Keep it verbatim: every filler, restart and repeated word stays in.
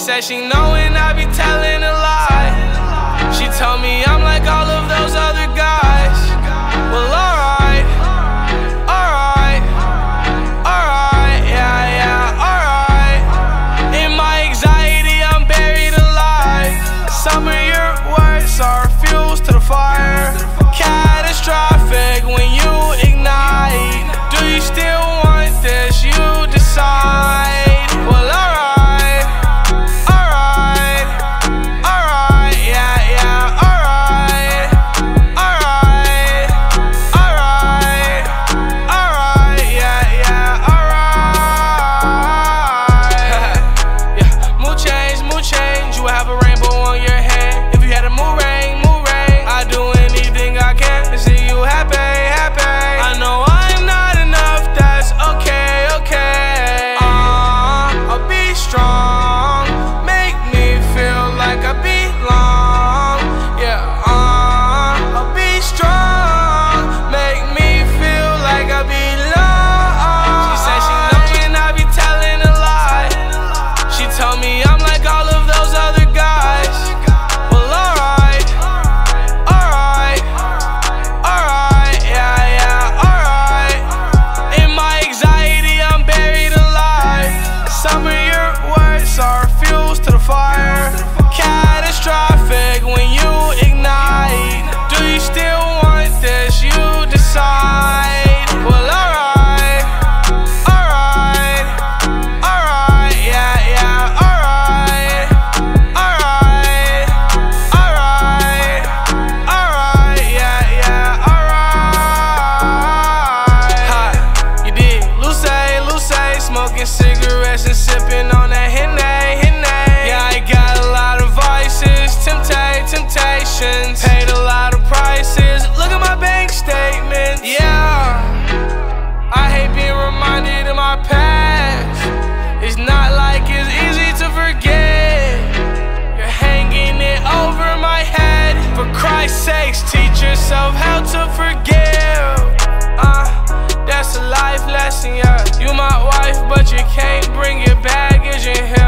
said she knowin' I be telling a lie. She told me I'm like all of those other guys. Well, alright, alright, alright, yeah, yeah, alright. In my anxiety, I'm buried alive. Some of your words are fuels to the fire. Catastrophic when you ignite. Do you still want this? You decide. Well, alright, alright, alright, yeah, yeah, alright, alright, alright, alright, yeah, yeah, alright. Yeah, mood change, mood change. You will have a rainbow on your head. If you had a mood ring, mood ring, I'd do anything I can to see you happy, happy. I know I'm not enough, that's okay, okay. Uh, I'll be strong, make me feel like I belong. Yeah, uh, I'll be strong, make me feel like I belong. She said she knowin' I be telling a lie. She told me I'm like all of those other guys. Well, alright, alright, alright, yeah, yeah, alright. In my anxiety, I'm buried alive. Some of your words are fuels to the fire. Catastrophic when you ignite. Do you still want this? You decide. Well, alright, alright, alright, yeah, yeah, alright, alright, alright, alright, yeah, yeah, alright. Ha, you did. Luce, Luce, smoking cigarettes and sipping on that Henny, Henny. Yeah, I got a lot of vices, temptate, temptations. Paid a lot of prices. Look at my bank statements. Yeah, I hate being reminded of my past. It's not like it's easy to forget. You're hanging it over my head. For Christ's sakes, teach yourself how to forgive. Uh, that's a life lesson, yeah. You my wife, but you can't bring your baggage in here.